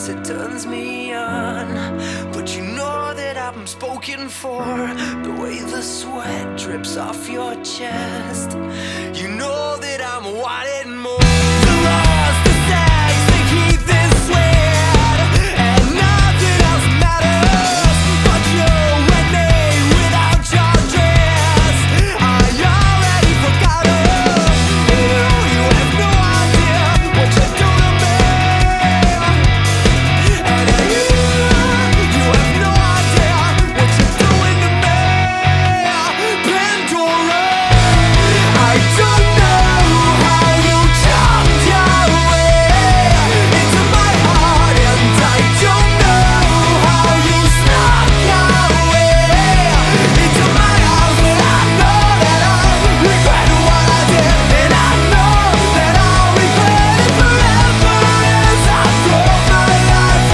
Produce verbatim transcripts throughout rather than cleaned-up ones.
kiss, it turns me on. But you know that I'm spoken for, the way the sweat drips off your chest. You know that I'm wanting more. The laws, the sex, they keep this sweat, and nothing else matters but you and me without your dress. I already forgot us. You, you have no idea what you do to me. And you, you have no idea what you're doing to me. Pandora, I don't know how you jumped your way into my heart, and I don't know how you snuck your way into my house. But I know that I regret what I did, and I know that I'll regret it forever as I throw my life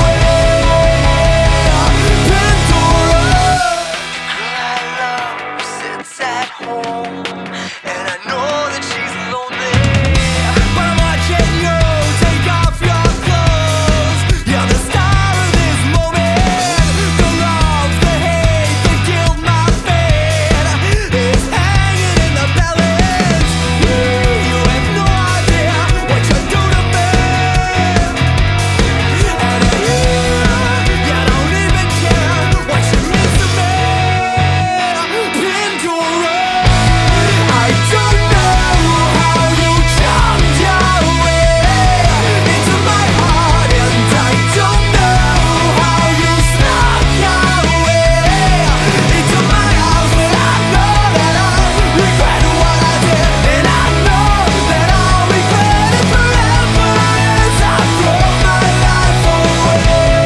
away. Pandora, my love sits at home, and I know that she's lonely. But I'm watching you take off your clothes. You're the star of this moment. The love, the hate, the guilt, my fate is hanging in the balance. You, you have no idea what you do to me. And you, you don't even care what you mean to me. Pandora, I don't know how you jumped your way into my heart, and I don't know how you snuck your way into my house. But I know that I regret what I did, and I know that I'll regret it forever as I throw my life away.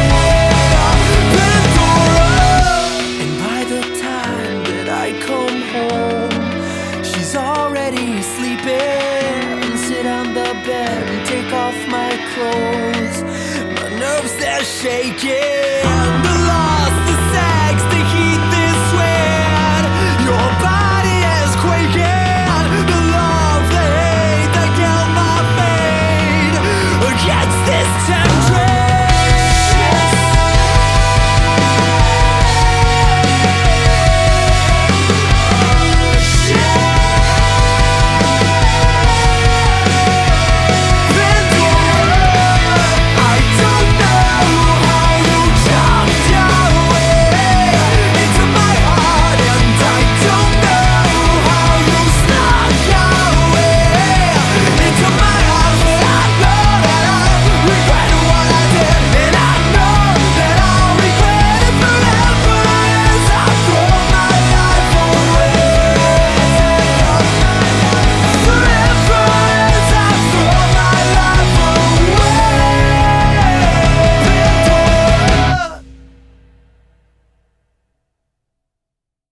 Pandora, and by the time that I come home, she's already sleeping. Sit on the bed and take off my clothes. My nerves, they're shaking.